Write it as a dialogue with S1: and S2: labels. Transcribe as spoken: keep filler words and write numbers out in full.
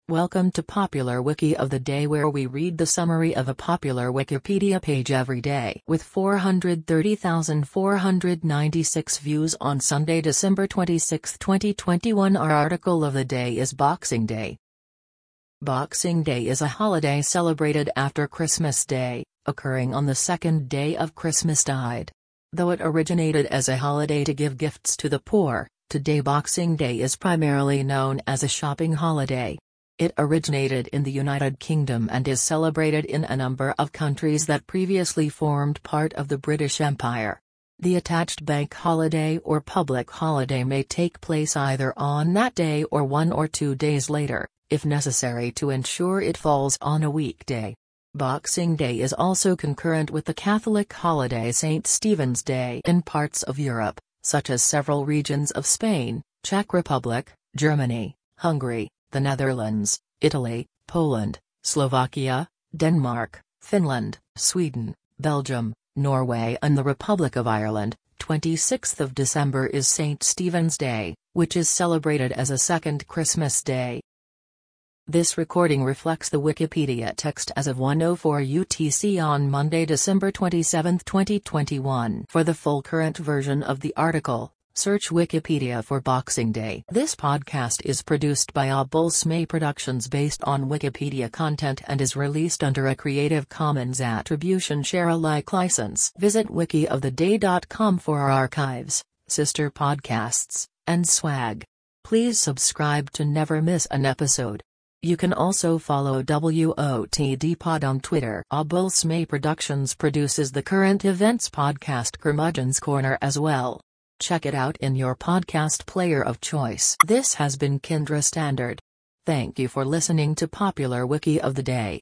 S1: Welcome to Popular Wiki of the Day, where we read the summary of a popular Wikipedia page every day. With four hundred thirty thousand four hundred ninety-six views on Sunday, December twenty-sixth, twenty twenty-one, our article of the day is Boxing Day. Boxing Day is a holiday celebrated after Christmas Day, occurring on the second day of Christmas tide. Though it originated as a holiday to give gifts to the poor, today Boxing Day is primarily known as a shopping holiday. It originated in the United Kingdom and is celebrated in a number of countries that previously formed part of the British Empire. The attached bank holiday or public holiday may take place either on that day or one or two days later, if necessary, to ensure it falls on a weekday. Boxing Day is also concurrent with the Catholic holiday Saint Stephen's Day in parts of Europe, such as several regions of Spain, Czech Republic, Germany, Hungary, the Netherlands, Italy, Poland, Slovakia, Denmark, Finland, Sweden, Belgium, Norway and the Republic of Ireland. twenty-sixth of December is Saint Stephen's Day, which is celebrated as a second Christmas day. This recording reflects the Wikipedia text as of one oh four U T C on Monday, December twenty-seventh, twenty twenty-one. For the full current version of the article, search Wikipedia for Boxing Day. This podcast is produced by Obulsme Productions based on Wikipedia content and is released under a Creative Commons Attribution Share Alike license. Visit wiki of the day dot com for our archives, sister podcasts, and swag. Please subscribe to never miss an episode. You can also follow W O T D Pod on Twitter. Obulsme Productions produces the current events podcast Curmudgeon's Corner as well. Check it out in your podcast player of choice. This has been Kindra Standard. Thank you for listening to Popular Wiki of the Day.